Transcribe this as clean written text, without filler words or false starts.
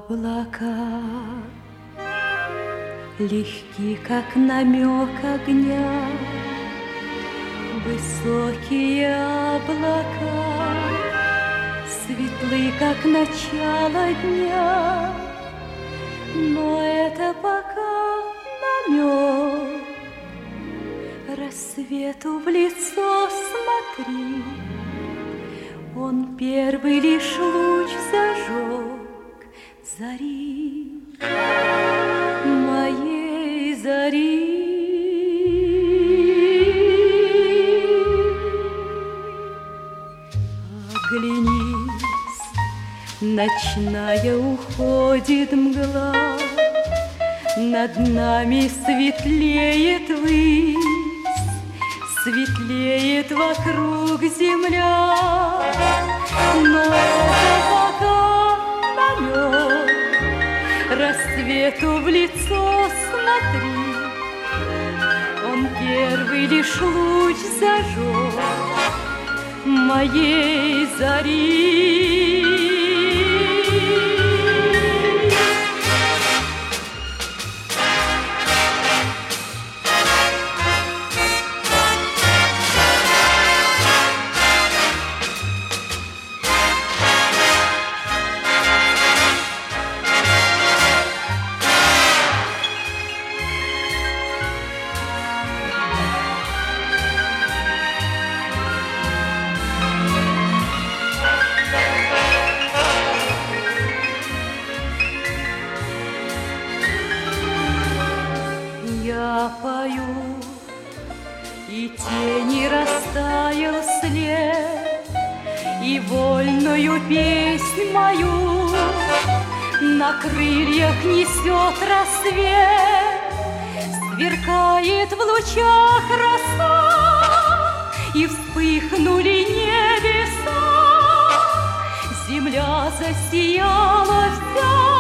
Облака легки, как намек огня, высокие облака светлы, как начало дня, но это пока намек. Рассвету в лицо смотри, он первый лишь луч зажег зари, моей зари. Оглянись, ночная уходит мгла, над нами светлеет высь, светлеет вокруг земля, но это пока намек. Рассвету в лицо смотри, он первый лишь луч зажег моей зари. Я пою, и тени растаял след, и вольную песнь мою на крыльях несет рассвет. Сверкает в лучах роса, и вспыхнули небеса, земля засияла вся.